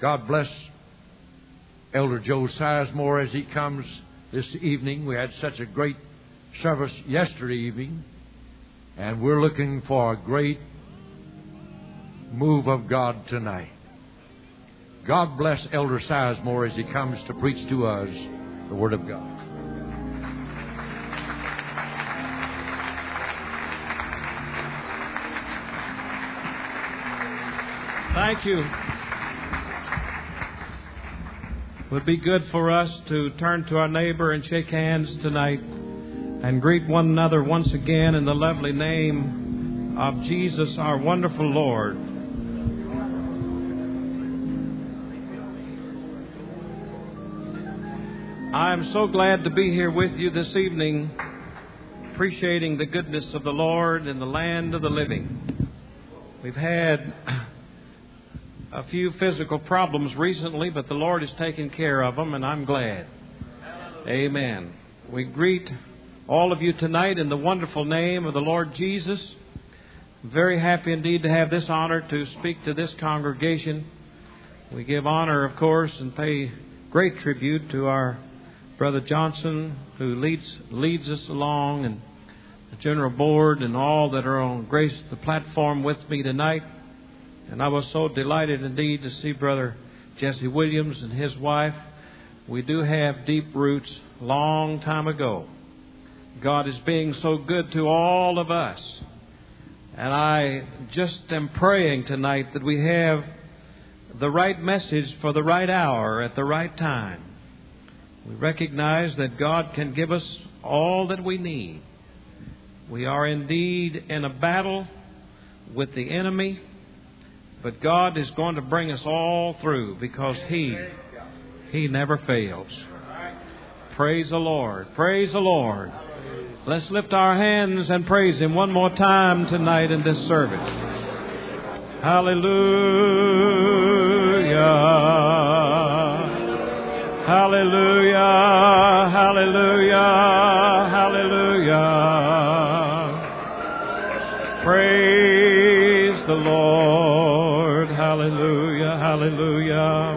God bless Elder Joe Sizemore as he comes this evening. We had such a great service yesterday evening, and we're looking for a great move of God tonight. God bless Elder Sizemore as he comes to preach to us the Word of God. Thank you. It would be good for us to turn to our neighbor and shake hands tonight and greet one another once again in the lovely name of Jesus, our wonderful Lord. I'm so glad to be here with you this evening, appreciating the goodness of the Lord in the land of the living. We've had a few physical problems recently, but the Lord has taken care of them, and I'm glad. Amen. We greet all of you tonight in the wonderful name of the Lord Jesus. Very happy indeed to have this honor to speak to this congregation. We give honor, of course, and pay great tribute to our Brother Johnson, who leads us along, and the General Board and all that are on grace the platform with me tonight. And I was so delighted indeed to see Brother Jesse Williams and his wife. We do have deep roots long time ago. God is being so good to all of us. And I just am praying tonight that we have the right message for the right hour at the right time. We recognize that God can give us all that we need. We are indeed in a battle with the enemy, but God is going to bring us all through because He never fails. Praise the Lord. Praise the Lord. Let's lift our hands and praise Him one more time tonight in this service. Hallelujah. Hallelujah. Hallelujah. Hallelujah. Praise the Lord. Hallelujah. Hallelujah.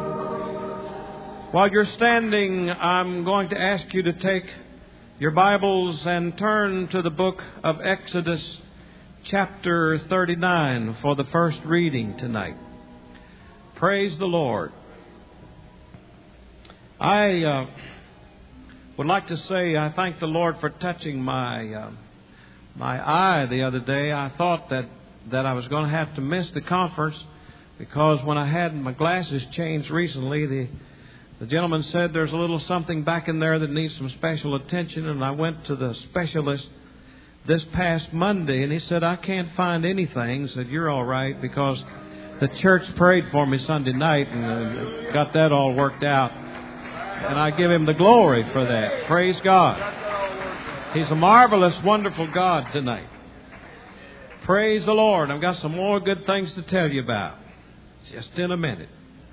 While you're standing, I'm going to ask you to take your Bibles and turn to the book of Exodus chapter 39 for the first reading tonight. Praise the Lord. I would like to say I thank the Lord for touching my eye the other day. I thought that I was going to have to miss the conference because when I had my glasses changed recently, the gentleman said there's a little something back in there that needs some special attention, and I went to the specialist this past Monday, and he said, I can't find anything. He said, you're all right, because the church prayed for me Sunday night and got that all worked out. And I give Him the glory for that. Praise God. He's a marvelous, wonderful God tonight. Praise the Lord. I've got some more good things to tell you about just in a minute.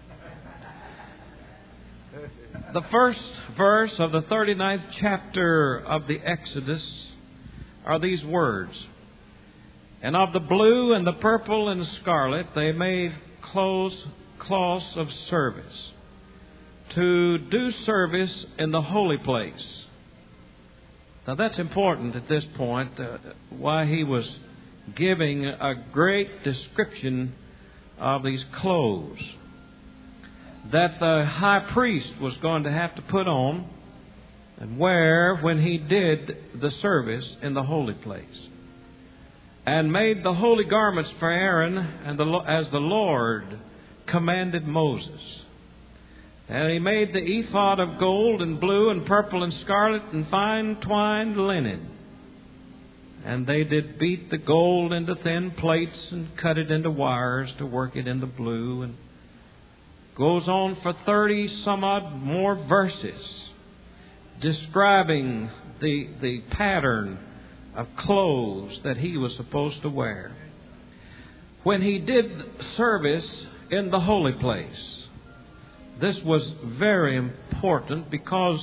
The first verse of the 39th chapter of the Exodus are these words. And of the blue and the purple and the scarlet they made cloths of service, to do service in the holy place. Now that's important at this point, why he was giving a great description of these clothes that the high priest was going to have to put on and wear when he did the service in the holy place. And made the holy garments for Aaron and as the Lord commanded Moses. And he made the ephod of gold and blue and purple and scarlet and fine twined linen. And they did beat the gold into thin plates and cut it into wires to work it into blue. And goes on for 30 some odd more verses describing the pattern of clothes that he was supposed to wear when he did service in the holy place. This was very important because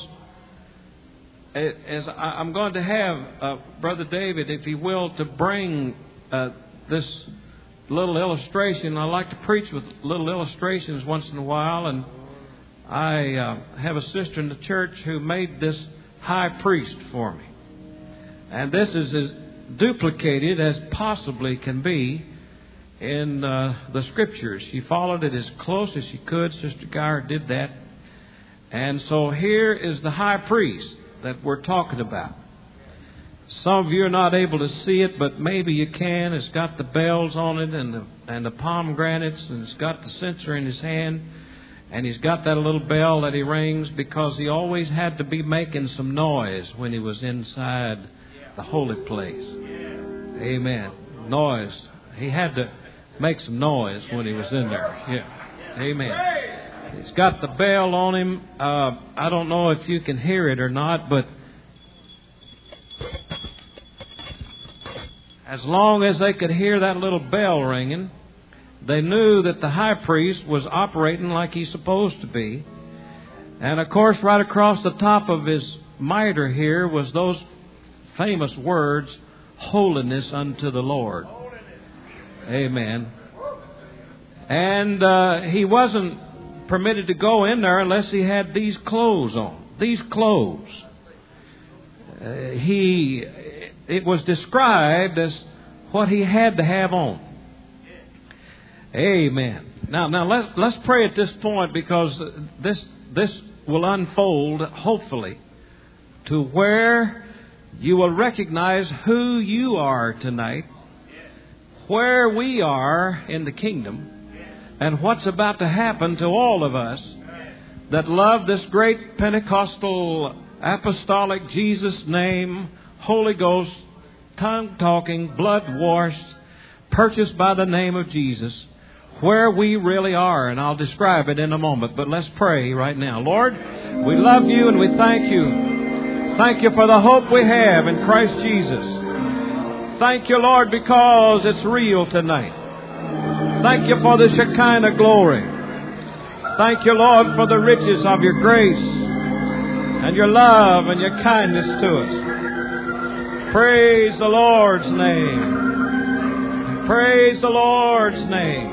as I'm going to have Brother David, if he will, to bring this little illustration. I like to preach with little illustrations once in a while, and I have a sister in the church who made this high priest for me. And this is as duplicated as possibly can be in the Scriptures. She followed it as close as she could. Sister Geyer did that. And so here is the high priest that we're talking about. Some of you are not able to see it, but maybe you can. It's got the bells on it and the pomegranates, and it's got the censer in his hand. And he's got that little bell that he rings because he always had to be making some noise when he was inside the holy place. Amen. Noise. He had to make some noise when he was in there. Yeah. Amen. He's got the bell on him. I don't know if you can hear it or not, but as long as they could hear that little bell ringing, they knew that the high priest was operating like he's supposed to be. And of course, right across the top of his mitre here was those famous words, "Holiness unto the Lord." Amen. And he wasn't permitted to go in there unless he had these clothes on. These clothes. It was described as what he had to have on. Amen. Now let's pray at this point, because this will unfold, hopefully, to where you will recognize who you are tonight, where we are in the kingdom, and what's about to happen to all of us that love this great Pentecostal, apostolic Jesus name, Holy Ghost, tongue-talking, blood-washed, purchased by the name of Jesus, where we really are. And I'll describe it in a moment. But let's pray right now. Lord, we love you and we thank you. Thank you for the hope we have in Christ Jesus. Thank you, Lord, because it's real tonight. Thank you for the Shekinah glory. Thank you, Lord, for the riches of your grace and your love and your kindness to us. Praise the Lord's name. Praise the Lord's name.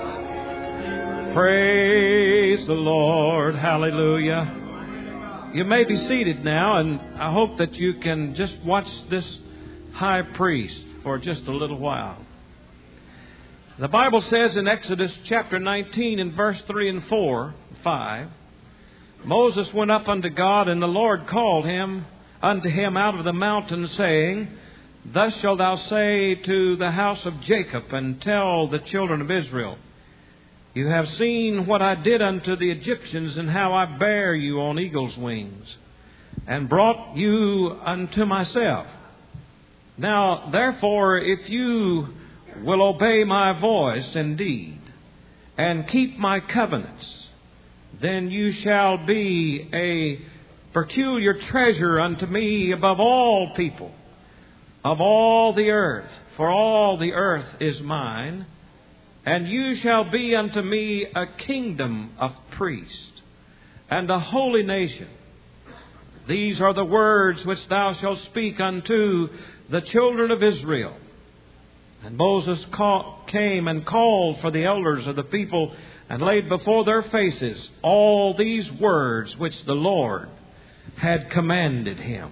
Praise the Lord. Hallelujah. You may be seated now, and I hope that you can just watch this high priest for just a little while. The Bible says in Exodus chapter 19 in verse 3 and 5, Moses went up unto God, and the Lord called him unto him out of the mountain, saying, Thus shalt thou say to the house of Jacob, and tell the children of Israel, You have seen what I did unto the Egyptians, and how I bare you on eagle's wings, and brought you unto myself. Now, therefore, if you will obey my voice indeed, and keep my covenants, then you shall be a peculiar treasure unto me above all people, of all the earth, for all the earth is mine. And you shall be unto me a kingdom of priests, and a holy nation. These are the words which thou shalt speak unto the children of Israel. And Moses came and called for the elders of the people, and laid before their faces all these words which the Lord had commanded him.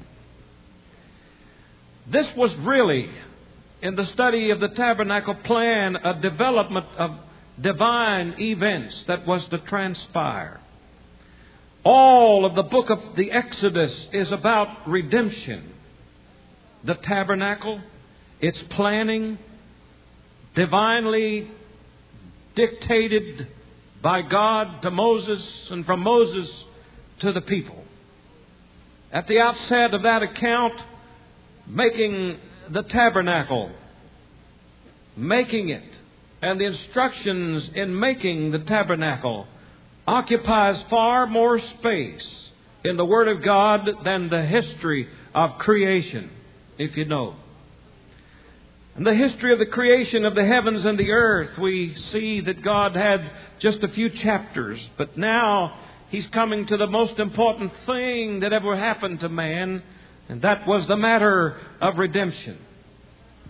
This was really, in the study of the tabernacle plan, a development of divine events that was to transpire. All of the book of the Exodus is about redemption. The tabernacle, its planning, divinely dictated by God to Moses, and from Moses to the people. At the outset of that account, making the tabernacle, making it, and the instructions in making the tabernacle occupies far more space in the Word of God than the history of creation, if you know. In the history of the creation of the heavens and the earth, we see that God had just a few chapters, but now He's coming to the most important thing that ever happened to man, and that was the matter of redemption.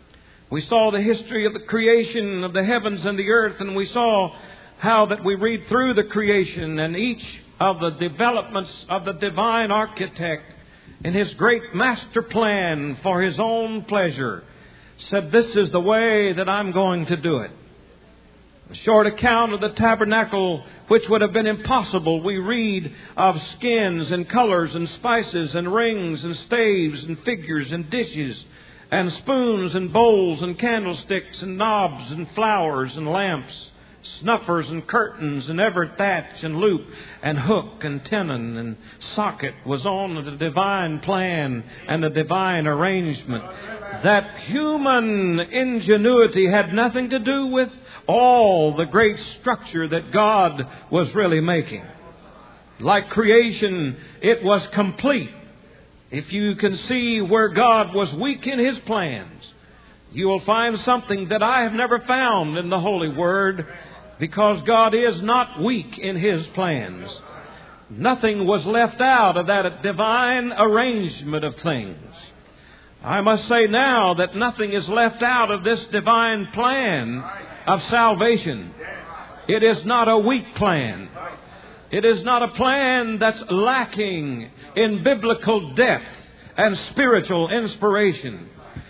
We saw the history of the creation of the heavens and the earth, and we saw how that we read through the creation and each of the developments of the divine architect in His great master plan for His own pleasure said, this is the way that I'm going to do it. A short account of the tabernacle, which would have been impossible, we read of skins and colors and spices and rings and staves and figures and dishes and spoons and bowls and candlesticks and knobs and flowers and lamps, snuffers and curtains and every thatch and loop and hook and tenon and socket was on the divine plan and the divine arrangement. That human ingenuity had nothing to do with all the great structure that God was really making. Like creation, it was complete. If you can see where God was weak in His plans, you will find something that I have never found in the Holy Word, because God is not weak in His plans. Nothing was left out of that divine arrangement of things. I must say now that nothing is left out of this divine plan of salvation. It is not a weak plan. It is not a plan that's lacking in biblical depth and spiritual inspiration.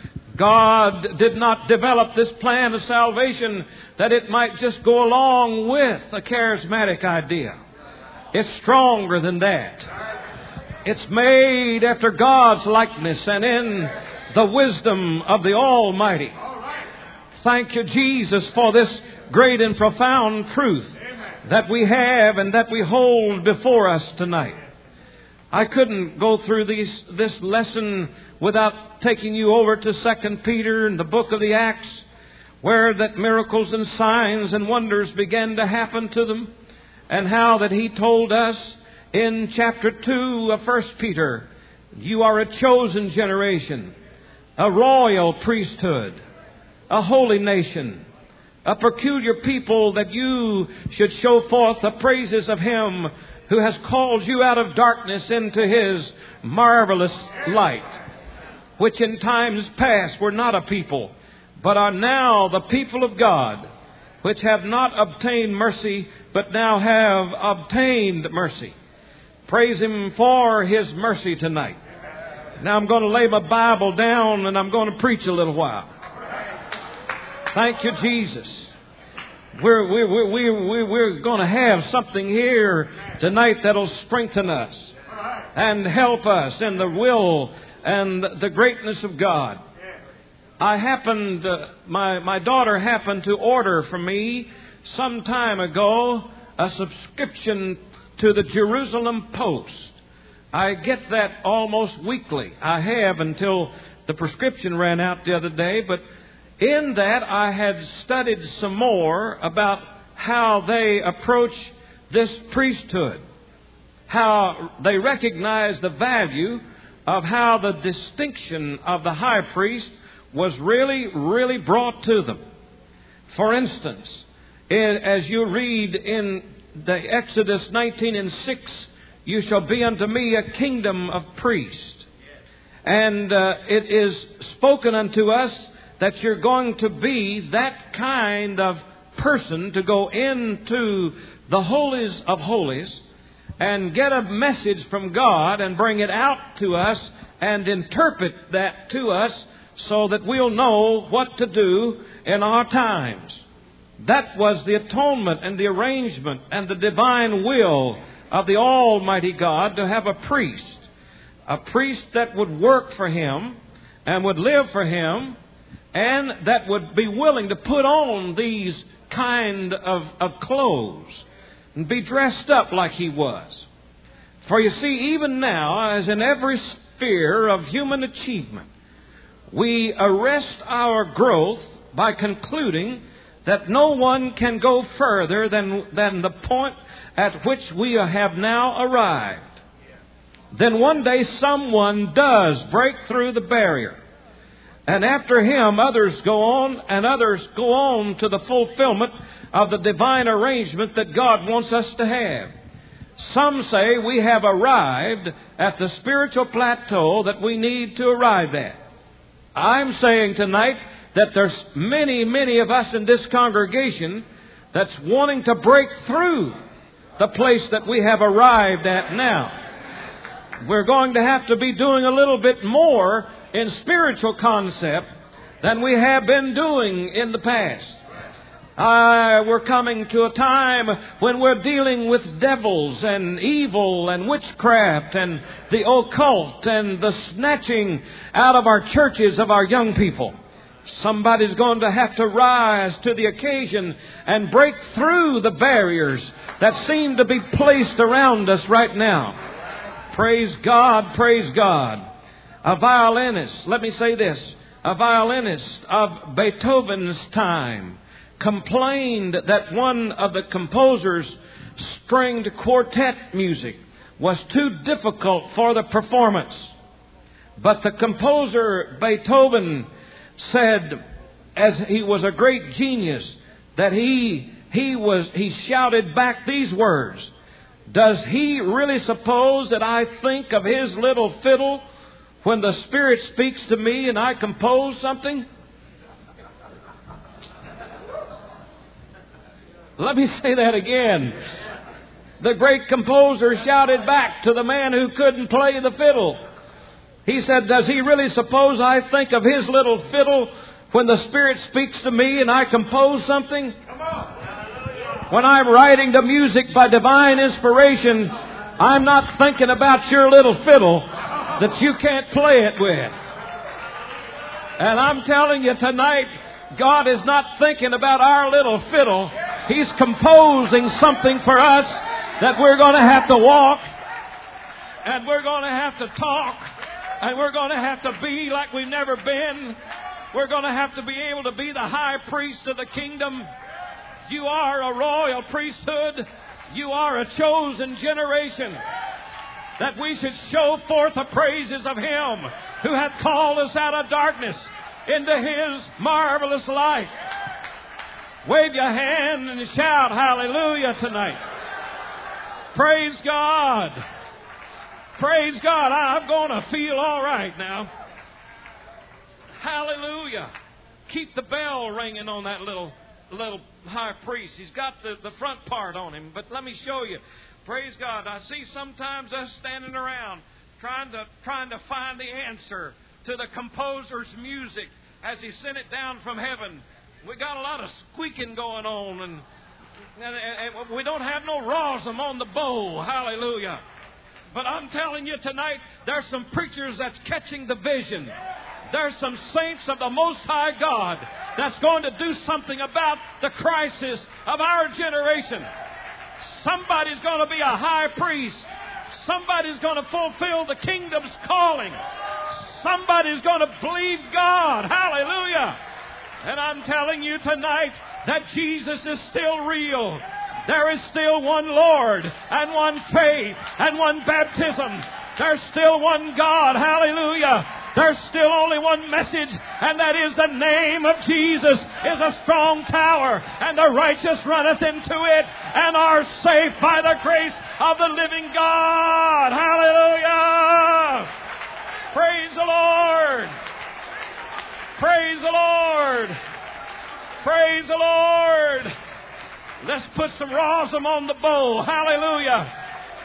God did not develop this plan of salvation that it might just go along with a charismatic idea. It's stronger than that. It's made after God's likeness and in the wisdom of the Almighty. Thank you, Jesus, for this great and profound truth that we have and that we hold before us tonight. I couldn't go through this lesson without taking you over to 2 Peter and the book of the Acts, where that miracles and signs and wonders began to happen to them, and how that He told us in chapter 2 of 1 Peter, you are a chosen generation, a royal priesthood, a holy nation, a peculiar people, that you should show forth the praises of Him who has called you out of darkness into His marvelous light, which in times past were not a people, but are now the people of God, which have not obtained mercy, but now have obtained mercy. Praise Him for His mercy tonight. Now I'm going to lay my Bible down and I'm going to preach a little while. Thank you, Jesus. We're going to have something here tonight that'll strengthen us and help us in the will and the greatness of God. My daughter happened to order from me some time ago a subscription to the Jerusalem Post. I get that almost weekly. I have until the prescription ran out the other day, but in that I had studied some more about how they approach this priesthood, how they recognize the value of how the distinction of the high priest was really brought to them. For instance, as you read in the Exodus 19:6, you shall be unto me a kingdom of priests. And it is spoken unto us that you're going to be that kind of person to go into the holies of holies and get a message from God and bring it out to us and interpret that to us so that we'll know what to do in our times. That was the atonement and the arrangement and the divine will of the Almighty God, to have a priest that would work for Him and would live for Him, and that would be willing to put on these kind of clothes and be dressed up like He was. For you see, even now, as in every sphere of human achievement, we arrest our growth by concluding that no one can go further than the point at which we have now arrived. Then one day someone does break through the barrier. And after him, others go on, and others go on to the fulfillment of the divine arrangement that God wants us to have. Some say we have arrived at the spiritual plateau that we need to arrive at. I'm saying tonight that there's many of us in this congregation that's wanting to break through the place that we have arrived at now. We're going to have to be doing a little bit more in spiritual concept than we have been doing in the past. We're coming to a time when we're dealing with devils and evil and witchcraft and the occult and the snatching out of our churches of our young people. Somebody's going to have to rise to the occasion and break through the barriers that seem to be placed around us right now. Praise God, praise God. A violinist, let me say this, a violinist of Beethoven's time complained that one of the composer's stringed quartet music was too difficult for the performance. But the composer Beethoven said, as he was a great genius, that he shouted back these words: "Does he really suppose that I think of his little fiddle when the Spirit speaks to me and I compose something?" Let me say that again. The great composer shouted back to the man who couldn't play the fiddle. He said, "Does he really suppose I think of his little fiddle when the Spirit speaks to me and I compose something?" When I'm writing the music by divine inspiration, I'm not thinking about your little fiddle that you can't play it with. And I'm telling you tonight, God is not thinking about our little fiddle. He's composing something for us that we're going to have to walk, and we're going to have to talk, and we're going to have to be like we've never been. We're going to have to be able to be the high priest of the kingdom. You are a royal priesthood. You are a chosen generation, that we should show forth the praises of Him who hath called us out of darkness into His marvelous light. Wave your hand and shout hallelujah tonight. Praise God. Praise God. I'm going to feel all right now. Hallelujah. Keep the bell ringing on that little high priest. He's got the front part on him. But let me show you. Praise God. I see sometimes us standing around trying to find the answer to the composer's music as he sent it down from heaven. We got a lot of squeaking going on, and we don't have no rosin on the bow. Hallelujah. But I'm telling you tonight, there's some preachers that's catching the vision. There's some saints of the Most High God that's going to do something about the crisis of our generation. Somebody's going to be a high priest. Somebody's going to fulfill the kingdom's calling. Somebody's going to believe God. Hallelujah. And I'm telling you tonight that Jesus is still real. There is still one Lord and one faith and one baptism. There's still one God. Hallelujah. There's still only one message, and that is the name of Jesus is a strong tower, and the righteous runneth into it, and are safe by the grace of the living God. Hallelujah! Praise the Lord! Praise the Lord! Praise the Lord! Let's put some rosin on the bowl. Hallelujah!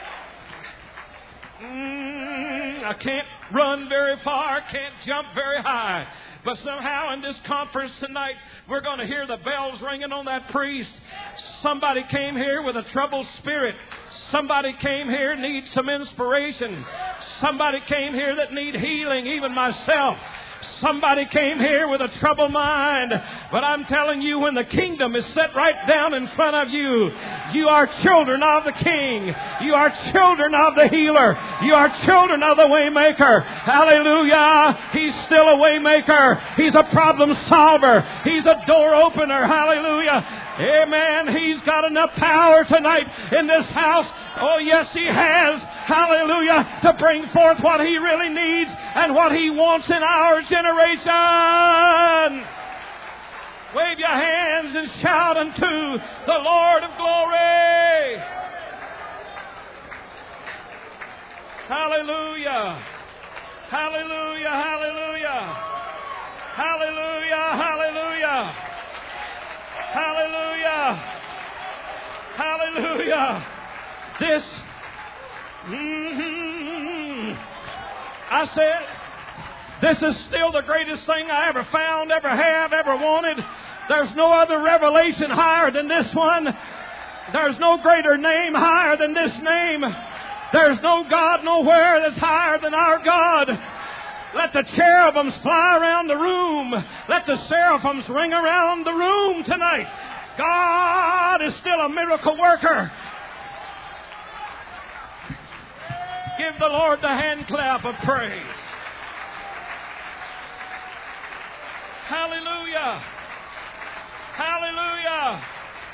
I can't run very far, can't jump very high. But somehow in this conference tonight, we're going to hear the bells ringing on that priest. Somebody came here with a troubled spirit. Somebody came here needs some inspiration. Somebody came here that need healing, even myself. Somebody came here with a troubled mind. But I'm telling you, when the kingdom is set right down in front of you, you are children of the King. You are children of the healer. You are children of the waymaker. Hallelujah. He's still a waymaker. He's a problem solver. He's a door opener. Hallelujah. Amen. He's got enough power tonight in this house. Oh, yes, He has. Hallelujah. To bring forth what He really needs and what He wants in our generation. Wave your hands and shout unto the Lord of glory. Hallelujah. Hallelujah. Hallelujah. Hallelujah. Hallelujah. Hallelujah. This, I said, this is still the greatest thing I ever found, ever have, ever wanted. There's no other revelation higher than this one. There's no greater name higher than this name. There's no God nowhere that's higher than our God. Let the cherubims fly around the room. Let the seraphims ring around the room tonight. God is still a miracle worker. Give the Lord the hand clap of praise. Hallelujah. Hallelujah.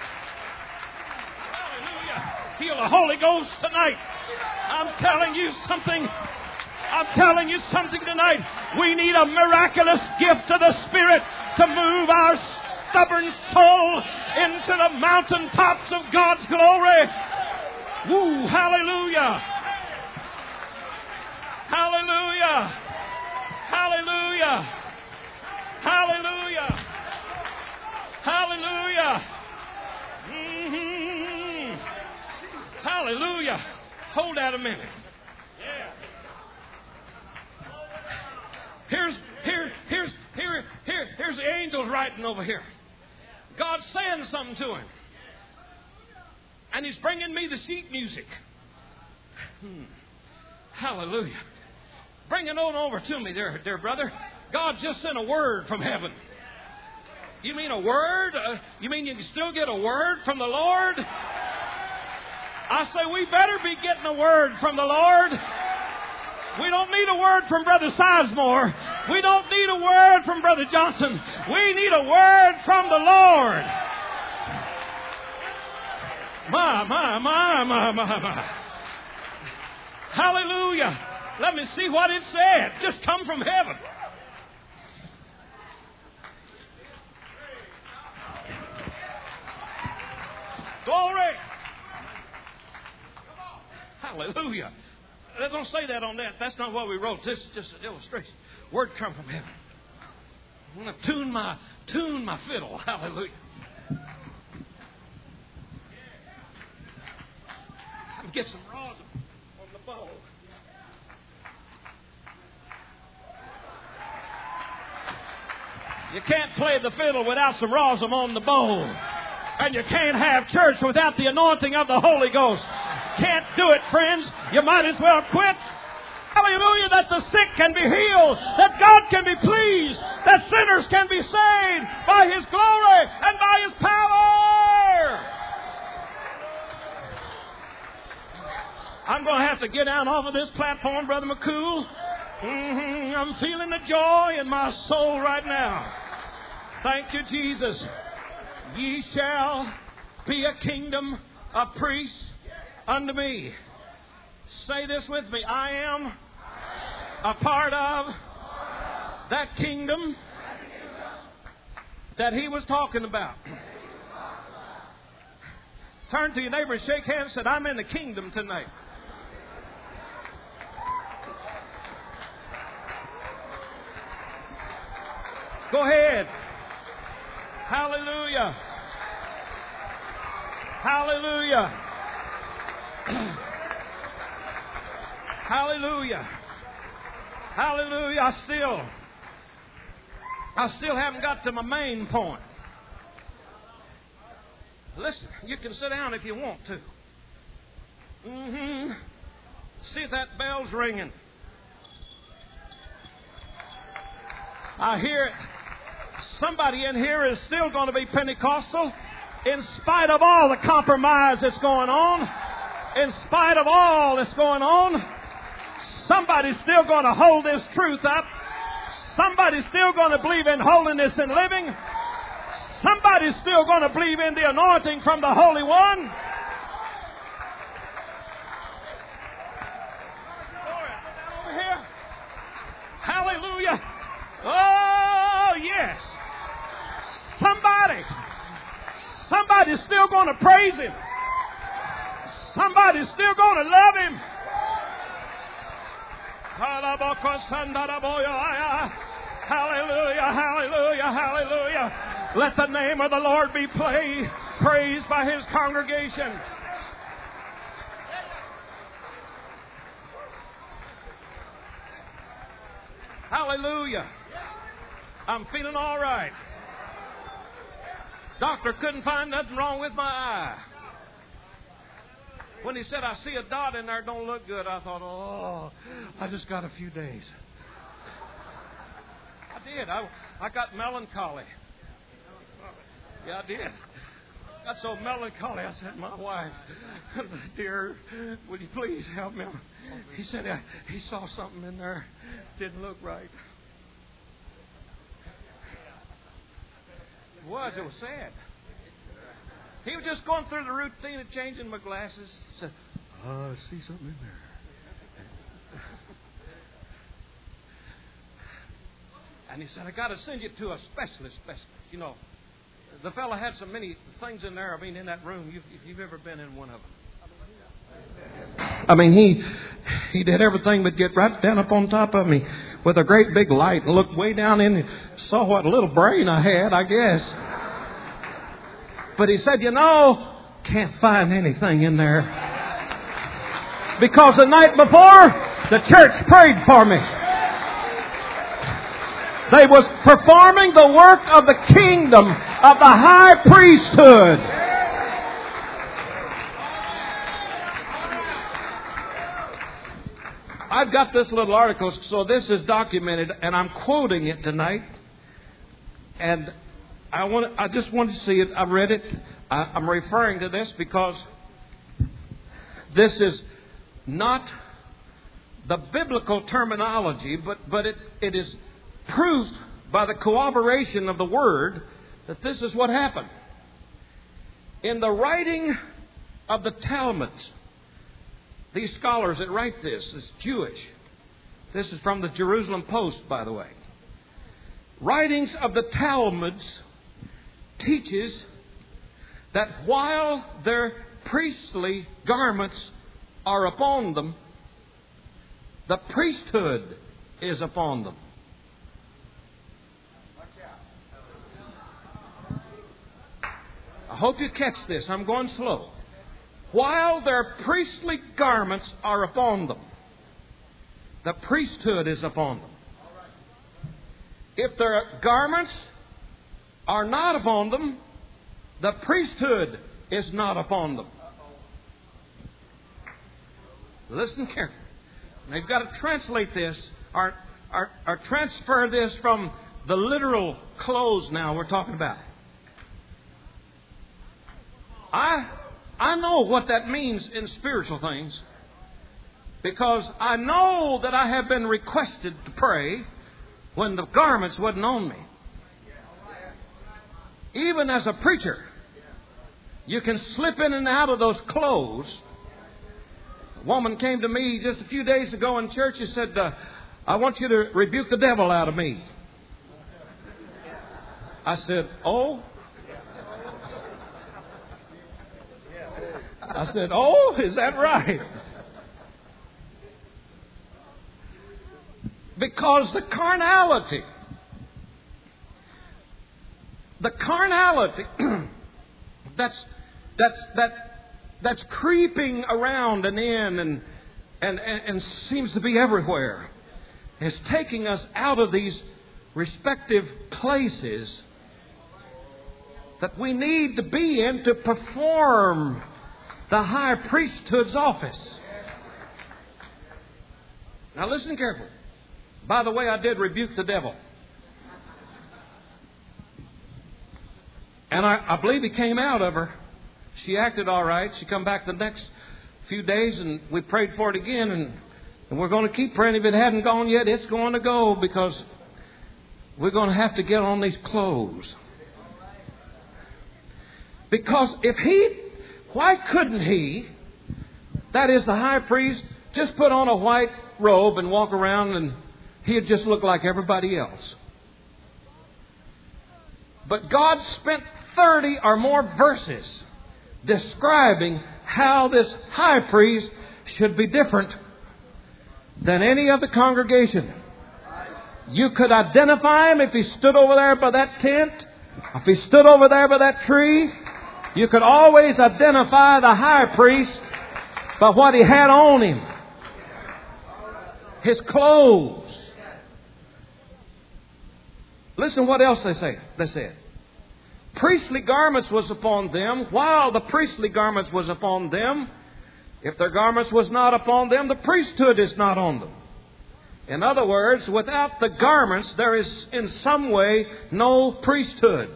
Hallelujah. Feel the Holy Ghost tonight. I'm telling you something. I'm telling you something tonight. We need a miraculous gift of the Spirit to move our stubborn soul into the mountaintops of God's glory. Woo, hallelujah. Hallelujah. Hallelujah. Hallelujah. Hallelujah. Mm-hmm. Hallelujah. Hold that a minute. Yeah. Here's the angels writing over here. God's saying something to him. And he's bringing me the sheet music. Hallelujah. Bring it on over to me there, dear brother. God just sent a word from heaven. You mean a word? You mean you can still get a word from the Lord? I say we better be getting a word from the Lord. We don't need a word from Brother Sizemore. We don't need a word from Brother Johnson. We need a word from the Lord. My. Hallelujah. Let me see what it said. Just come from heaven. Glory. Hallelujah. Don't say that on that. That's not what we wrote. This is just an illustration. Word come from heaven. I'm going to tune my fiddle. Hallelujah. I'm get some rosin on the bow. You can't play the fiddle without some rosin on the bow. And you can't have church without the anointing of the Holy Ghost. Can't do it, friends. You might as well quit. Hallelujah, that the sick can be healed, that God can be pleased, that sinners can be saved by His glory and by His power. I'm going to have to get down off of this platform, Brother McCool. I'm feeling the joy in my soul right now. Thank you, Jesus. Ye shall be a kingdom of priests unto me. Say this with me. I am a part of that kingdom that he was talking about. Turn to your neighbor, shake hands, and say, I'm in the kingdom tonight. Go ahead. Hallelujah. Hallelujah. Hallelujah. Hallelujah. I still haven't got to my main point. Listen, you can sit down if you want to. See if that bell's ringing. I hear it. Somebody in here is still going to be Pentecostal in spite of all the compromise that's going on. In spite of all that's going on, somebody's still going to hold this truth up. Somebody's still going to believe in holiness and living. Somebody's still going to believe in the anointing from the Holy One. Over here. Hallelujah. Oh, yes. Somebody's still going to praise Him. Somebody's still going to love Him. Hallelujah, hallelujah, hallelujah. Let the name of the Lord be praised by His congregation. Hallelujah. I'm feeling all right. Doctor couldn't find nothing wrong with my eye. When he said, I see a dot in there, don't look good, I thought, oh, I just got a few days. I did. I got melancholy. Yeah, I did. I got so melancholy, I said, my wife, dear, would you please help me? He said he saw something in there, didn't look right. It was sad. He was just going through the routine of changing my glasses. He said, I see something in there. And he said, I got to send you to a specialist. You know, the fellow had so many things in there. I mean, in that room, if you've ever been in one of them. I mean, he did everything but get right down up on top of me with a great big light and looked way down in and saw what little brain I had, I guess. But he said, you know, can't find anything in there. Because the night before, the church prayed for me. They was performing the work of the kingdom of the high priesthood. I've got this little article, so this is documented, and I'm quoting it tonight. And I just wanted to see it. I read it. I'm referring to this because this is not the biblical terminology, but it is proved by the corroboration of the Word that this is what happened. In the writing of the Talmuds, these scholars that write this is Jewish. This is from the Jerusalem Post, by the way. Writings of the Talmuds teaches that while their priestly garments are upon them, the priesthood is upon them. I hope you catch this. I'm going slow. While their priestly garments are upon them, the priesthood is upon them. If their garments are not upon them, the priesthood is not upon them. Listen carefully. Now you've got to translate this or transfer this from the literal clothes now we're talking about. I know what that means in spiritual things because I know that I have been requested to pray when the garments wasn't on me. Even as a preacher, you can slip in and out of those clothes. A woman came to me just a few days ago in church and said, I want you to rebuke the devil out of me. I said, oh? I said, oh, is that right? Because the carnality that's creeping around and in and seems to be everywhere is taking us out of these respective places that we need to be in to perform the high priesthood's office. Now listen carefully. By the way, I did rebuke the devil. And I believe he came out of her. She acted all right. She come back the next few days and we prayed for it again. And we're going to keep praying. If it hadn't gone yet, it's going to go because we're going to have to get on these clothes. Because why couldn't he, that is the high priest, just put on a white robe and walk around and he'd just look like everybody else? But God spent 30 or more verses describing how this high priest should be different than any other congregation. You could identify him if he stood over there by that tent, if he stood over there by that tree. You could always identify the high priest by what he had on him. His clothes. Listen what else they said. Priestly garments was upon them. While the priestly garments was upon them, if their garments was not upon them, the priesthood is not on them. In other words, without the garments, there is in some way no priesthood.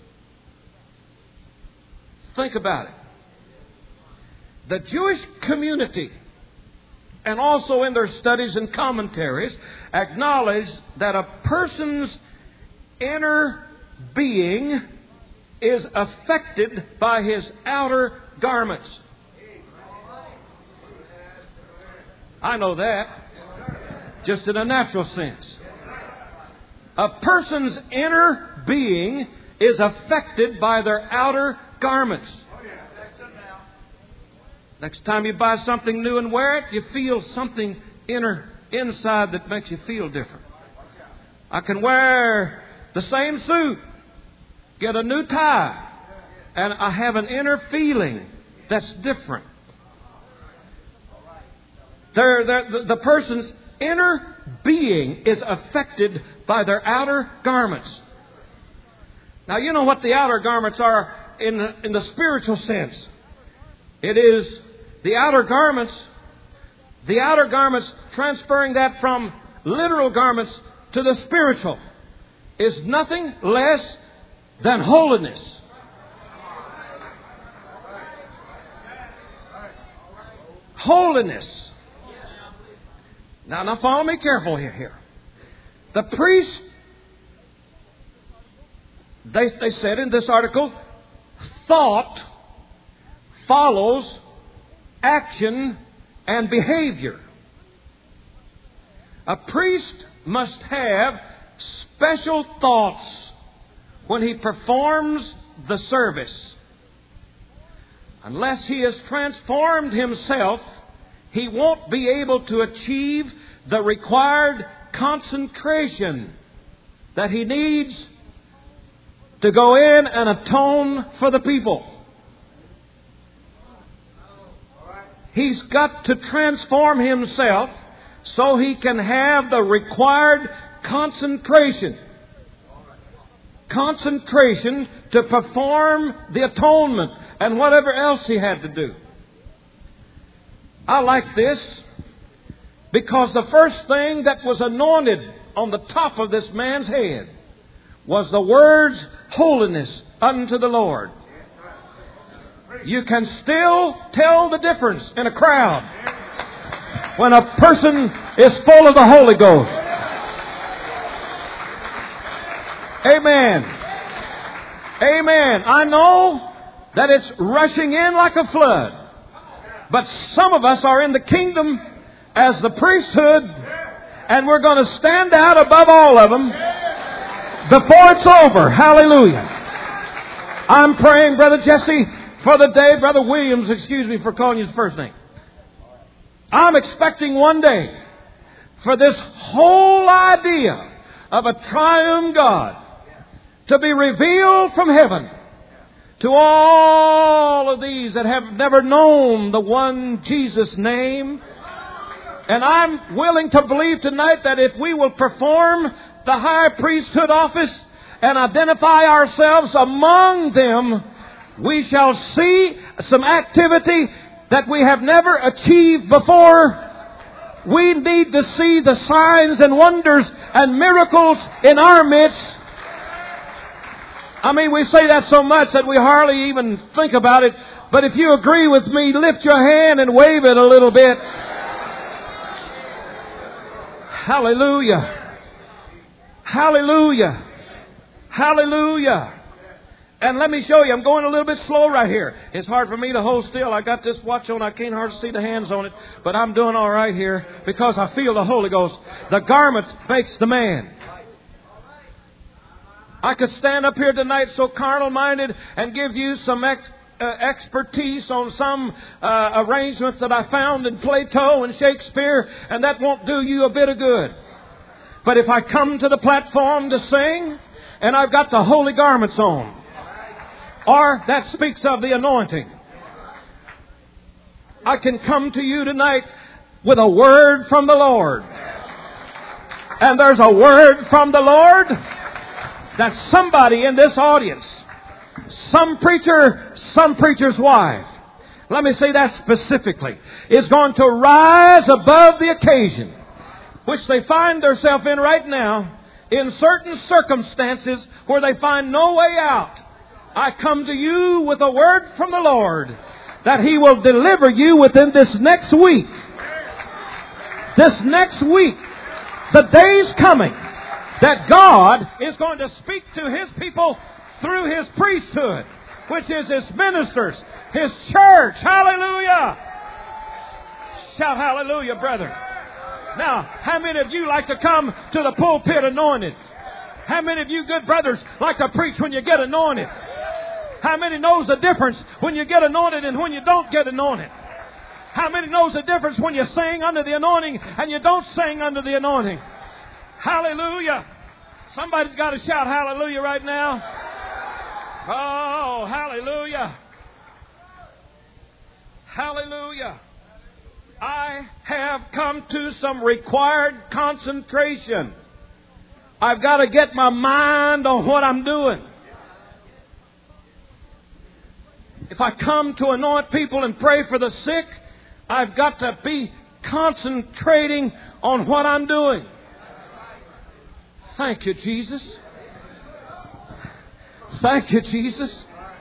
Think about it. The Jewish community, and also in their studies and commentaries, acknowledge that a person's inner being is affected by his outer garments. I know that, just in a natural sense. A person's inner being is affected by their outer garments. Next time you buy something new and wear it, you feel something inside that makes you feel different. I can wear the same suit, get a new tie, and I have an inner feeling that's different. The person's inner being is affected by their outer garments. Now, you know what the outer garments are in the spiritual sense. It is the outer garments transferring that from literal garments to the spiritual is nothing less than holiness. Holiness. Now follow me carefully here. The priest, they said in this article, thought follows action and behavior. A priest must have special thoughts when he performs the service. Unless he has transformed himself, he won't be able to achieve the required concentration that he needs to go in and atone for the people. He's got to transform himself so he can have the required concentration to perform the atonement and whatever else he had to do. I like this because the first thing that was anointed on the top of this man's head was the words, holiness unto the Lord. You can still tell the difference in a crowd when a person is full of the Holy Ghost. Amen. Amen. I know that it's rushing in like a flood. But some of us are in the kingdom as the priesthood, and we're going to stand out above all of them before it's over. Hallelujah. I'm praying, Brother Jesse, for the day, Brother Williams, excuse me for calling you his first name. I'm expecting one day for this whole idea of a triune God to be revealed from heaven to all of these that have never known the one Jesus name. And I'm willing to believe tonight that if we will perform the high priesthood office and identify ourselves among them, we shall see some activity that we have never achieved before. We need to see the signs and wonders and miracles in our midst. I mean, we say that so much that we hardly even think about it. But if you agree with me, lift your hand and wave it a little bit. Hallelujah. Hallelujah. Hallelujah. And let me show you, I'm going a little bit slow right here. It's hard for me to hold still. I got this watch on. I can't hardly see the hands on it. But I'm doing all right here because I feel the Holy Ghost. The garment makes the man. I could stand up here tonight so carnal-minded and give you some expertise on some arrangements that I found in Plato and Shakespeare, and that won't do you a bit of good. But if I come to the platform to sing, and I've got the holy garments on, or that speaks of the anointing, I can come to you tonight with a word from the Lord. And there's a word from the Lord that somebody in this audience, some preacher's wife, let me say that specifically, is going to rise above the occasion which they find themselves in right now, in certain circumstances where they find no way out. I come to you with a word from the Lord that He will deliver you within this next week. This next week, the day's coming that God is going to speak to His people through His priesthood, which is His ministers, His church. Hallelujah! Shout hallelujah, brethren. Now, how many of you like to come to the pulpit anointed? How many of you good brothers like to preach when you get anointed? How many knows the difference when you get anointed and when you don't get anointed? How many knows the difference when you sing under the anointing and you don't sing under the anointing? Hallelujah. Somebody's got to shout hallelujah right now. Oh, hallelujah. Hallelujah. I have come to some required concentration. I've got to get my mind on what I'm doing. If I come to anoint people and pray for the sick, I've got to be concentrating on what I'm doing. Thank you, Jesus. Thank you, Jesus.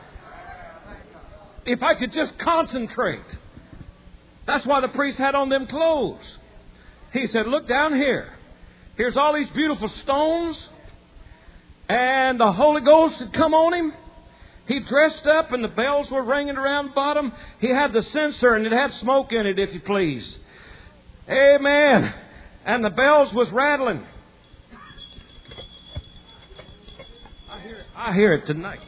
If I could just concentrate. That's why the priest had on them clothes. He said, look down here. Here's all these beautiful stones. And the Holy Ghost had come on him. He dressed up and the bells were ringing around the bottom. He had the censer and it had smoke in it, if you please. Amen. And the bells was rattling. I hear it tonight.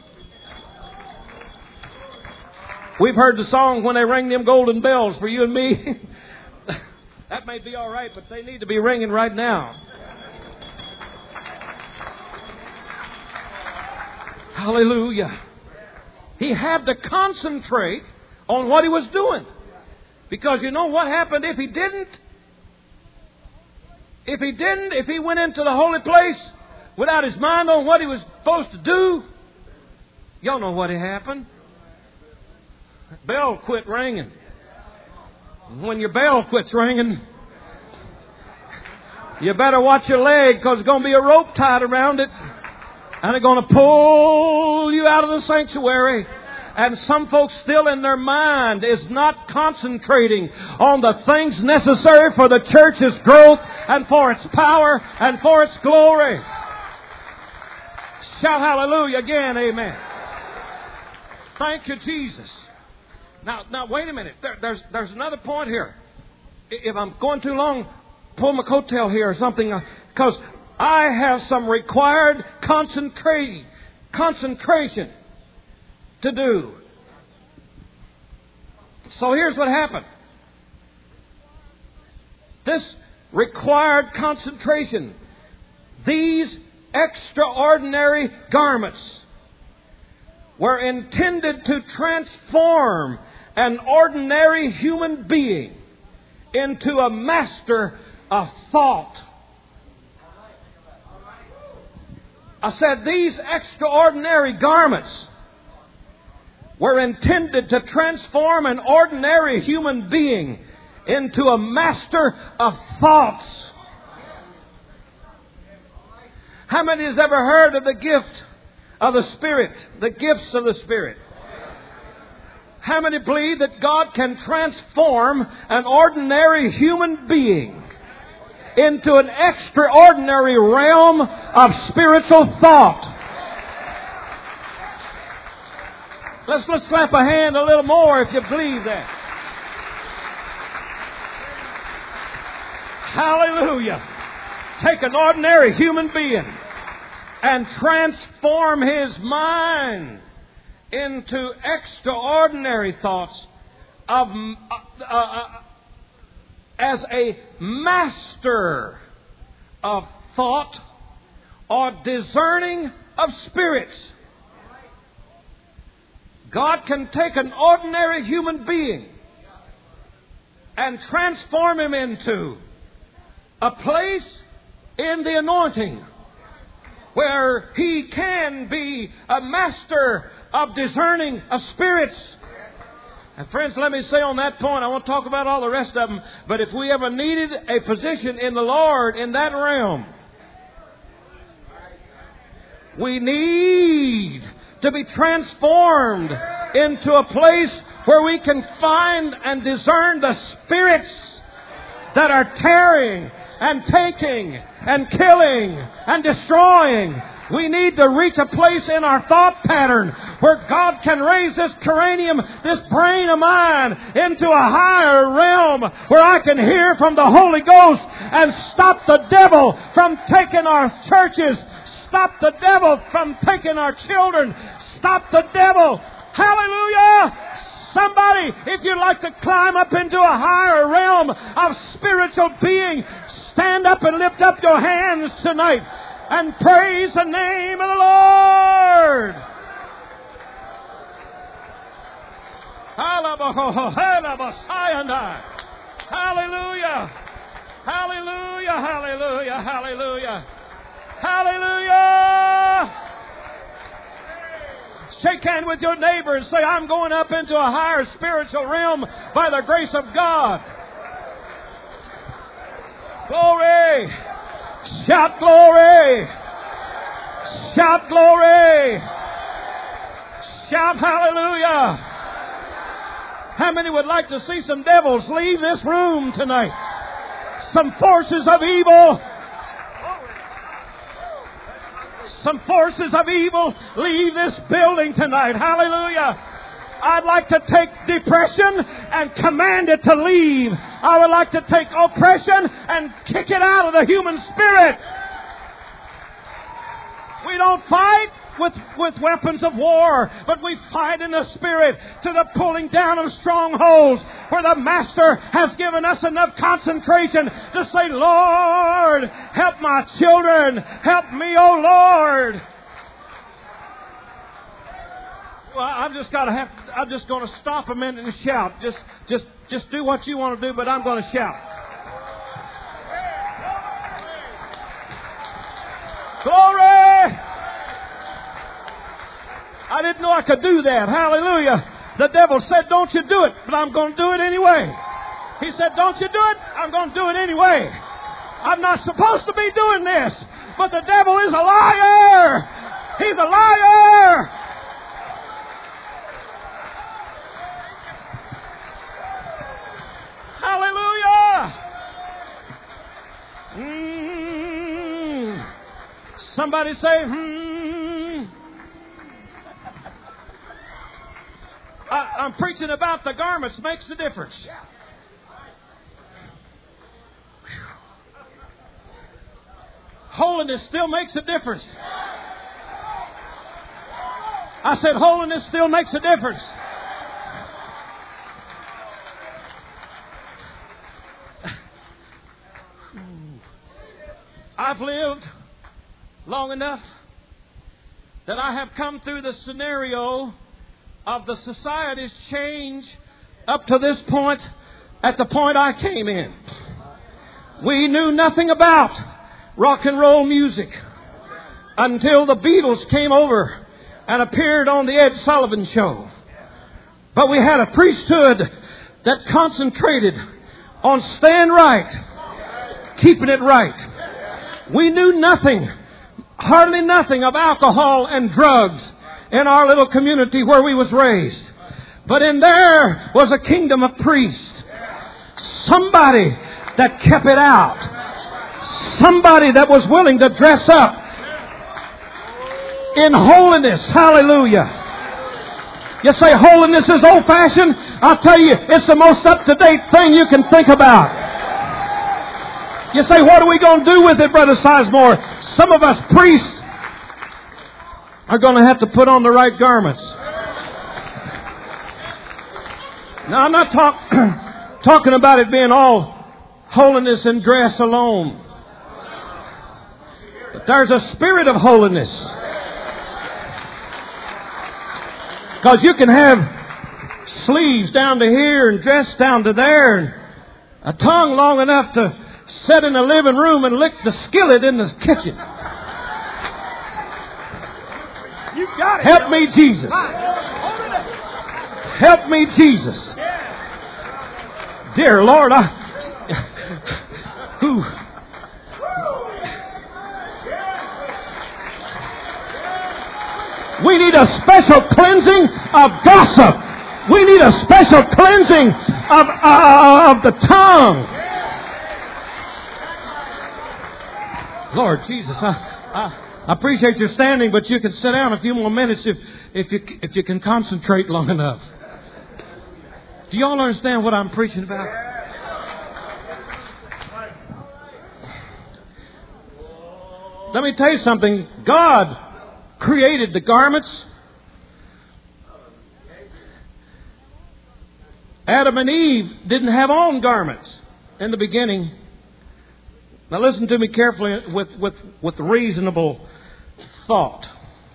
We've heard the song when they ring them golden bells for you and me. That may be all right, but they need to be ringing right now. Hallelujah. He had to concentrate on what he was doing. Because you know what happened if he didn't? If he went into the holy place without his mind on what he was supposed to do, y'all know what happened. Bell quit ringing. When your bell quits ringing, you better watch your leg, because there's going to be a rope tied around it. And they're going to pull you out of the sanctuary. And some folks still in their mind is not concentrating on the things necessary for the church's growth and for its power and for its glory. Shout hallelujah again, amen. Thank you, Jesus. Now, wait a minute. There's another point here. If I'm going too long, pull my coattail here or something, because I have some required concentration to do. So here's what happened. This required concentration, these extraordinary garments were intended to transform an ordinary human being into a master of thought. I said these extraordinary garments were intended to transform an ordinary human being into a master of thoughts. How many has ever heard of the gift of the Spirit, the gifts of the Spirit? How many believe that God can transform an ordinary human being into an extraordinary realm of spiritual thought? Let's clap a hand a little more if you believe that. Hallelujah. Take an ordinary human being and transform his mind into extraordinary thoughts of as a master of thought or discerning of spirits. God can take an ordinary human being and transform him into a place in the anointing where He can be a master of discerning of spirits. And friends, let me say on that point, I won't talk about all the rest of them, but if we ever needed a position in the Lord in that realm, we need to be transformed into a place where we can find and discern the spirits that are tearing and taking and killing and destroying. We need to reach a place in our thought pattern where God can raise this cranium, this brain of mine, into a higher realm where I can hear from the Holy Ghost and stop the devil from taking our churches, stop the devil from taking our children, stop the devil. Hallelujah! Somebody, if you'd like to climb up into a higher realm of spiritual being, stand up and lift up your hands tonight and praise the name of the Lord. Hallelujah! Hallelujah! Hallelujah! Hallelujah! Hallelujah! Shake hand with your neighbor and say, I'm going up into a higher spiritual realm by the grace of God. Glory! Shout glory! Shout glory! Shout hallelujah! How many would like to see some devils leave this room tonight? Some forces of evil. Some forces of evil leave this building tonight. Hallelujah. I'd like to take depression and command it to leave. I would like to take oppression and kick it out of the human spirit. We don't fight with weapons of war, but we fight in the Spirit to the pulling down of strongholds where the Master has given us enough concentration to say, Lord, help my children. Help me, oh Lord. Well, I'm just going to stop a minute and shout. Just do what you want to do, but I'm going to shout. Glory! I didn't know I could do that. Hallelujah. The devil said, don't you do it, but I'm going to do it anyway. He said, don't you do it? I'm going to do it anyway. I'm not supposed to be doing this, but the devil is a liar. He's a liar. Hallelujah. Somebody say, I'm preaching about the garments makes the difference. Holiness still makes a difference. I said holiness still makes a difference. I've lived long enough that I have come through the scenario of the society's change up to this point, at the point I came in. We knew nothing about rock and roll music until the Beatles came over and appeared on the Ed Sullivan Show. But we had a priesthood that concentrated on staying right, keeping it right. We knew nothing, hardly nothing of alcohol and drugs in our little community where we was raised. But in there was a kingdom of priests. Somebody that kept it out. Somebody that was willing to dress up in holiness. Hallelujah. You say holiness is old-fashioned? I'll tell you, it's the most up-to-date thing you can think about. You say, what are we going to do with it, Brother Sizemore? Some of us priests are going to have to put on the right garments. Now, I'm not talking about it being all holiness and dress alone. But there's a spirit of holiness. Because you can have sleeves down to here and dress down to there and a tongue long enough to sit in the living room and lick the skillet in the kitchen. You got it. Help me, Jesus. Help me, Jesus. Dear Lord, we need a special cleansing of gossip. We need a special cleansing of the tongue. Lord Jesus, I appreciate your standing, but you can sit down a few more minutes if you can concentrate long enough. Do you all understand what I'm preaching about? Let me tell you something. God created the garments. Adam and Eve didn't have on garments in the beginning. Now listen to me carefully with reasonable thought.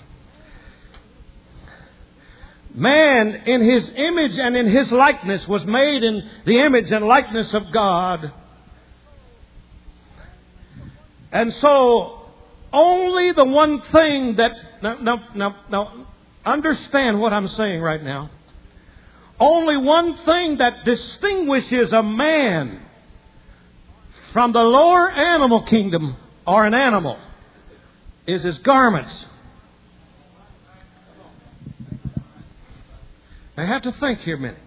Man, in His image and in His likeness, was made in the image and likeness of God. And so, only the one thing that... Now, understand what I'm saying right now. Only one thing that distinguishes a man from the lower animal kingdom, or an animal, is his garments. I have to think here a minute.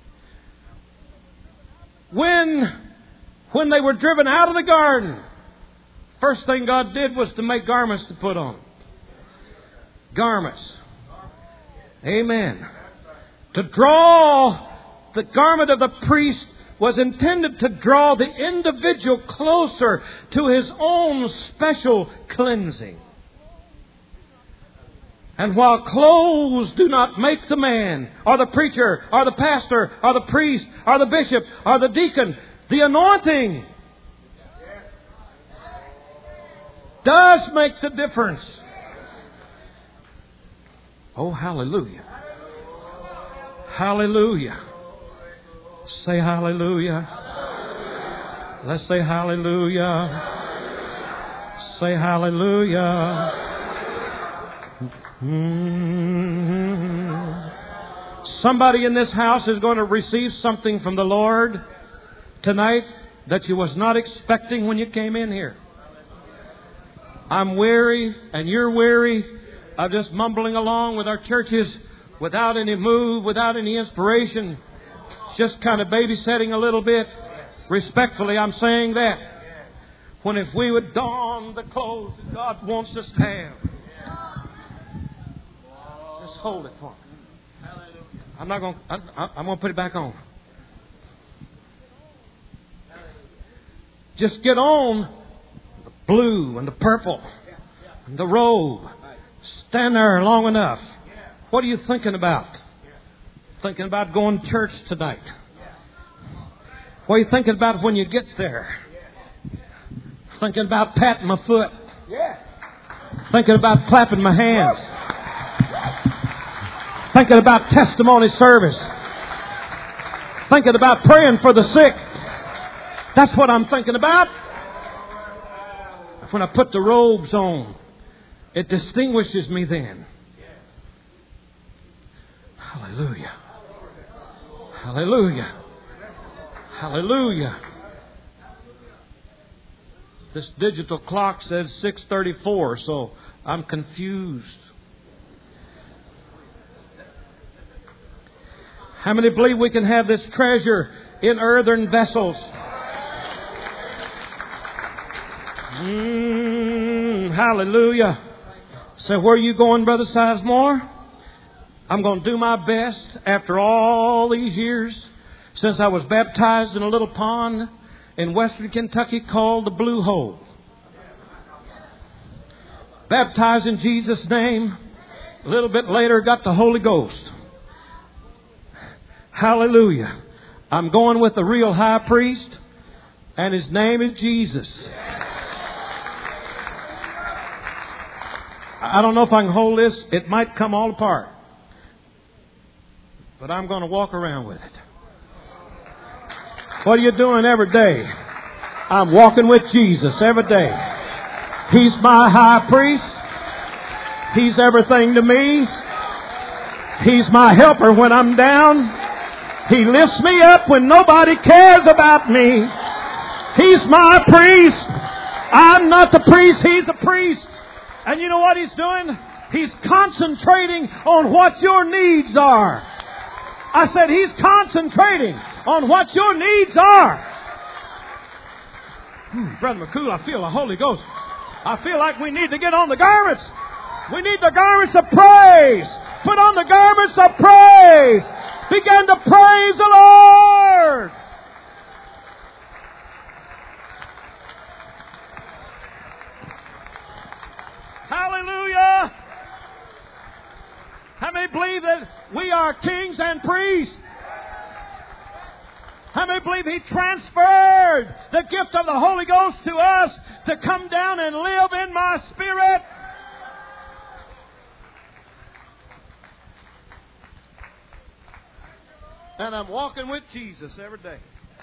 When they were driven out of the garden, first thing God did was to make garments to put on. Garments. Amen. To draw, the garment of the priest was intended to draw the individual closer to his own special cleansing. And while clothes do not make the man, or the preacher, or the pastor, or the priest, or the bishop, or the deacon, the anointing does make the difference. Oh, hallelujah. Hallelujah. Say hallelujah. Let's say hallelujah. Say hallelujah. Somebody in this house is going to receive something from the Lord tonight that you was not expecting when you came in here. I'm weary and you're weary of just mumbling along with our churches without any move, without any inspiration, just kind of babysitting a little bit. Respectfully, I'm saying that. When if we would don the clothes that God wants us to have. Just hold it for me. I'm going to put it back on. Just get on the blue and the purple and the robe. Stand there long enough. What are you thinking about? Thinking about going to church tonight. What are you thinking about when you get there? Thinking about patting my foot. Thinking about clapping my hands. Thinking about testimony service. Thinking about praying for the sick. That's what I'm thinking about. When I put the robes on, it distinguishes me then. Hallelujah. Hallelujah. Hallelujah. This digital clock says 6:34, so I'm confused. How many believe we can have this treasure in earthen vessels? Hallelujah. So where are you going, Brother Sizemore? I'm going to do my best after all these years since I was baptized in a little pond in western Kentucky called the Blue Hole. Baptized in Jesus' name. A little bit later got the Holy Ghost. Hallelujah. I'm going with the real high priest, and his name is Jesus. I don't know if I can hold this. It might come all apart. But I'm going to walk around with it. What are you doing every day? I'm walking with Jesus every day. He's my high priest. He's everything to me. He's my helper when I'm down. He lifts me up when nobody cares about me. He's my priest. I'm not the priest. He's a priest. And you know what He's doing? He's concentrating on what your needs are. I said He's concentrating on what your needs are. Brother McCool, I feel the Holy Ghost. I feel like we need to get on the garments. We need the garments of praise. Put on the garments of praise. Begin to praise the Lord. Hallelujah. How many believe that we are kings and priests? How many believe He transferred the gift of the Holy Ghost to us to come down and live in my spirit? And I'm walking with Jesus every day.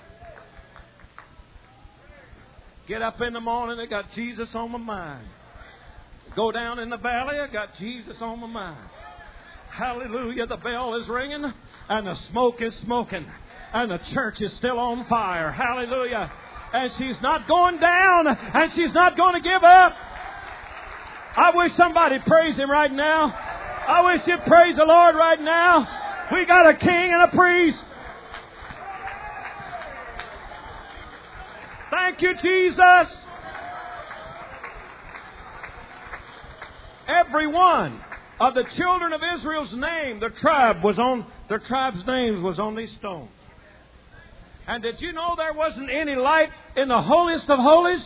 Get up in the morning, I got Jesus on my mind. Go down in the valley, I got Jesus on my mind. Hallelujah, the bell is ringing and the smoke is smoking and the church is still on fire. Hallelujah. And she's not going down and she's not going to give up. I wish somebody praise Him right now. I wish you'd praise the Lord right now. We got a king and a priest. Thank you, Jesus. Every one of the children of Israel's name, their tribe's names was on these stones. And did you know there wasn't any light in the holiest of holies?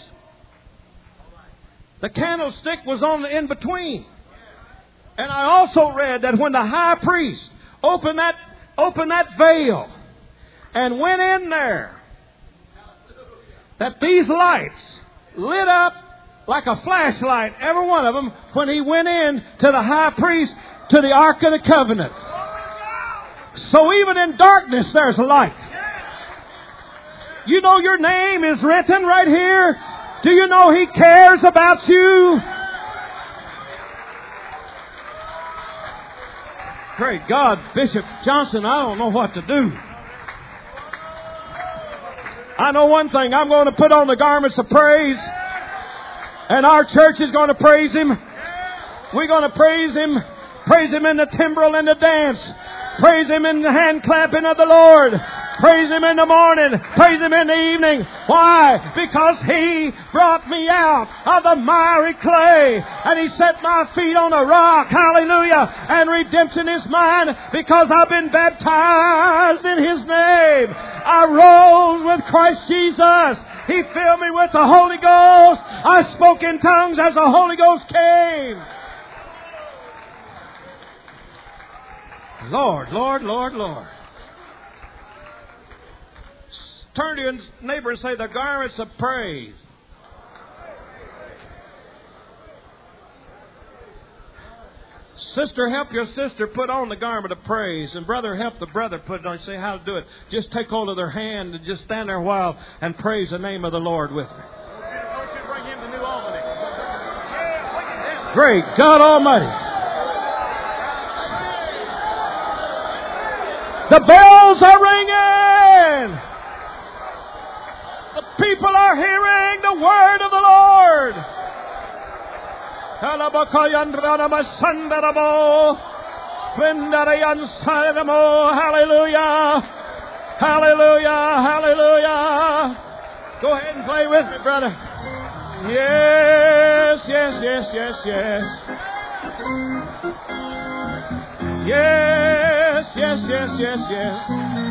The candlestick was on the in between. And I also read that when the high priest opened that veil and went in there, that these lights lit up like a flashlight, every one of them, when he went in to the high priest, to the Ark of the Covenant. So even in darkness, there's light. You know your name is written right here. Do you know He cares about you? Great God, Bishop Johnson, I don't know what to do. I know one thing. I'm going to put on the garments of praise. And our church is going to praise Him. We're going to praise Him. Praise Him in the timbrel and the dance. Praise Him in the hand clapping of the Lord. Praise Him in the morning. Praise Him in the evening. Why? Because He brought me out of the miry clay. And He set my feet on a rock. Hallelujah. And redemption is mine because I've been baptized in His name. I rose with Christ Jesus. He filled me with the Holy Ghost. I spoke in tongues as the Holy Ghost came. Lord, Lord, Lord, Lord. Turn to your neighbor and say, the garments of praise. Sister, help your sister put on the garment of praise. And brother, help the brother put it on. Say how to do it. Just take hold of their hand and just stand there a while and praise the name of the Lord with me. Great God Almighty. The bells are ringing. The people are hearing the word of the Lord. Hallelujah. Hallelujah. Hallelujah. Go ahead and play with me, brother. Yes, yes, yes, yes, yes. Yes, yes, yes, yes, yes.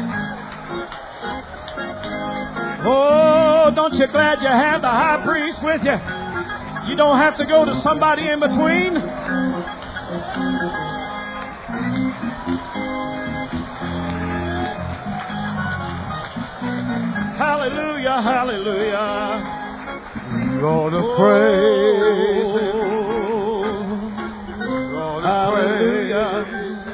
Oh, don't you glad you have the high priest with you? You don't have to go to somebody in between. Hallelujah, hallelujah. Gonna praise Him. Gonna praise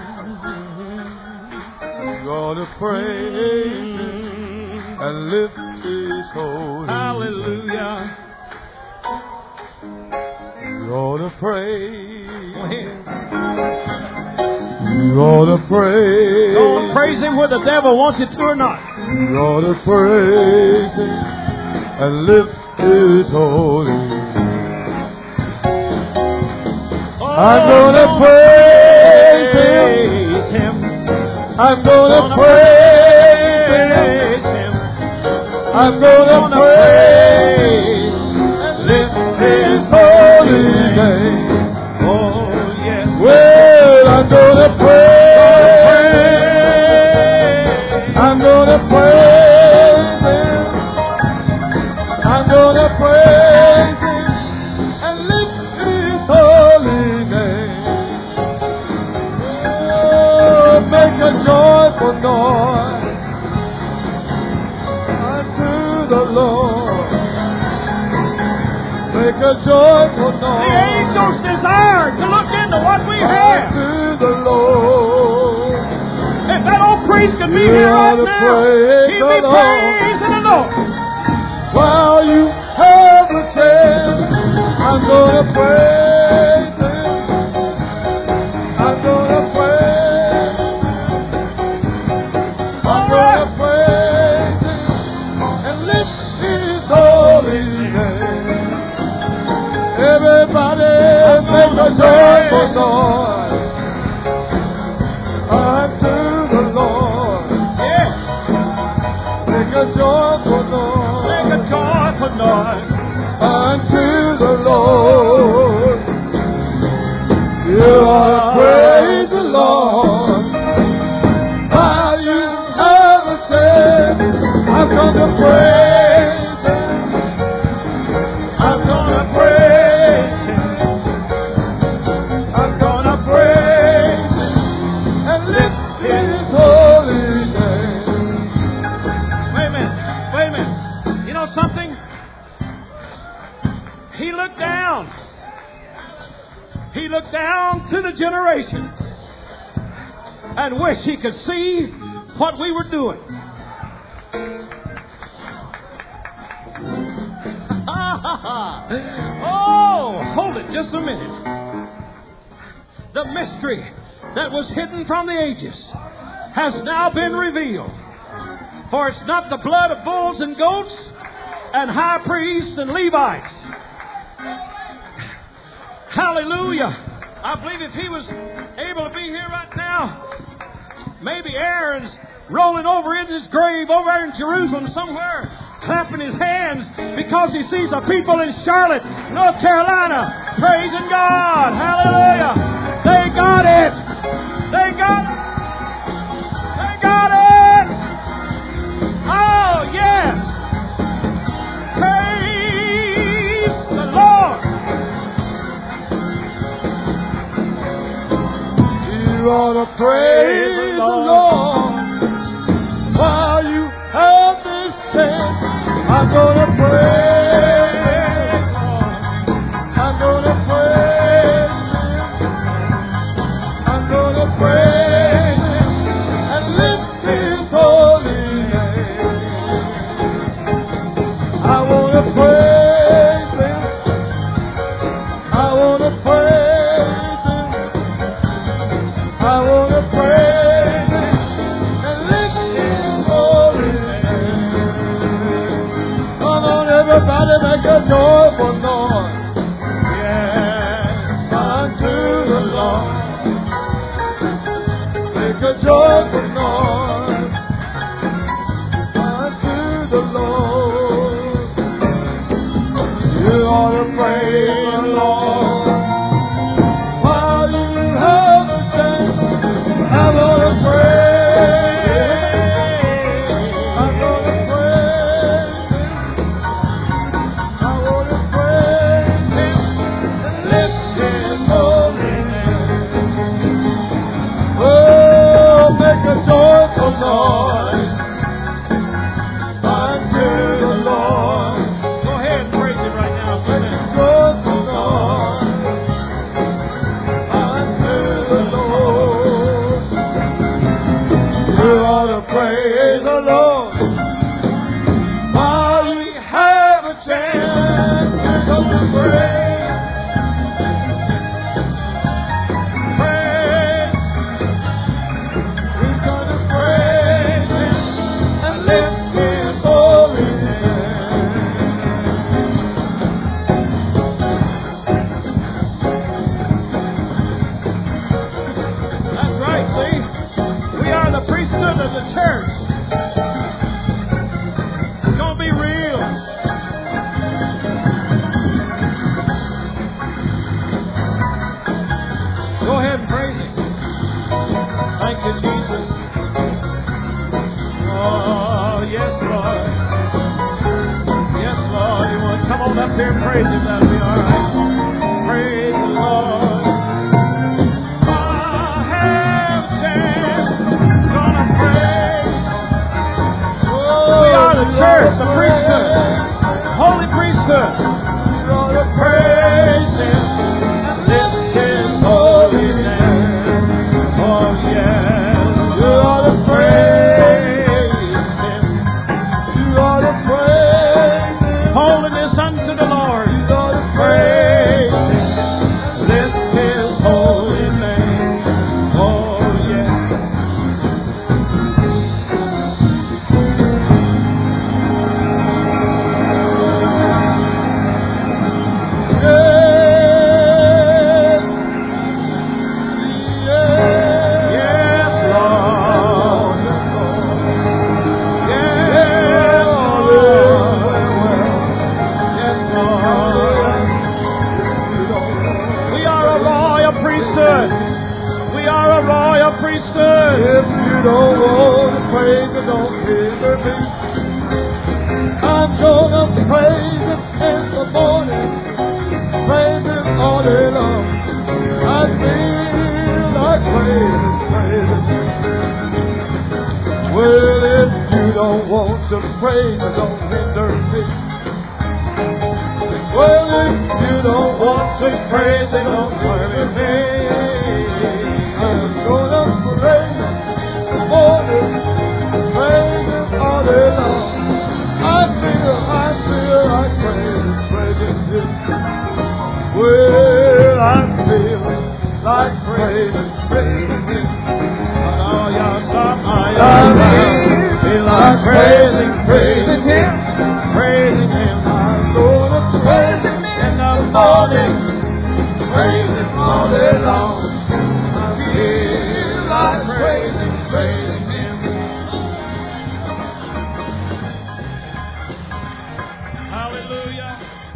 Him. Gonna praise Him and lift His holy. Hallelujah. ought to praise Him. You ought to praise. Don't praise Him whether the devil wants you to or not. You ought to praise Him and lift His holy name. I'm gonna praise Him. I'm gonna praise Him. I'm gonna praise and lift His holy name. Oh, yes. Well, I'm gonna praise. I'm gonna praise Him. I'm gonna praise Him and lift His holy name. Oh, make a joyful noise unto the Lord. Make a joyful noise. The angels desire to look into what we have. To the Lord. If that old priest could be here right now, he'd be praising the Lord. While you have a chance, I'm gonna praise Him. I'm gonna praise. I'm gonna praise Him and lift His holy name. Everybody make a joyful noise unto the Lord. Yes. Make a joyful noise. Make a joyful noise unto the Lord. You ought to praise the Lord. While you have a chance, I'm gonna praise Him. I'm gonna praise Him. I'm gonna praise Him and lift His holy name. Wait a minute. Wait a minute. You know something? He looked down. He looked down to the generation and wished he could see what we were doing. Oh, hold it just a minute. The mystery that was hidden from the ages has now been revealed. For it's not the blood of bulls and goats and high priests and Levites. Hallelujah. I believe if he was able to be here right now, maybe Aaron's rolling over in his grave over there in Jerusalem somewhere, clapping his hands because he sees the people in Charlotte, North Carolina, praising God. Hallelujah. They got it. They got it. They got it. Oh, yes. Praise the Lord. You ought to praise the Lord while you have this chance. I'm gonna praise. I'm gonna praise Him. I'm gonna praise Him and lift His holy name. I wanna praise Him. I wanna praise Him. I wanna praise Him and lift His holy name. Come on, everybody, make a joyful noise. Yes, unto the Lord. Make a joyful noise unto the Lord. You ought to praise the Lord while you have a chance. I'm gonna praise. I'm gonna praise Him. I wanna praise. on up there and praise Him. That'll be all right. Praise the Lord. I have a chance. Gonna praise. We are the church, the priesthood, holy priesthood. Gonna praise Him. This is holy name. Oh yeah, you ought to praise Him. You ought to praise Him. Holiness unto the Lord. You ought to praise Him. This is holy name. Oh yeah. Yes, Lord. Yes, Lord. We are a royal priesthood. We are a royal priesthood. If you don't want to praise Him, don't hinder me. I'm gonna praise Him in the morning, praise Him all day long. I feel like praising. Well, if you don't want to praise Him, don't hinder me. Well, if you don't want to praise Him, don't hinder me. I'm gonna praise Him in the morning, praise Him all day long. I feel like praising Him. Well, I'm feeling like praising Him. Oh, yes, I feel like praising Him. Praising Him. I'm gonna praise Him in the morning, praise Him all day long. I feel like praising Him. Hallelujah.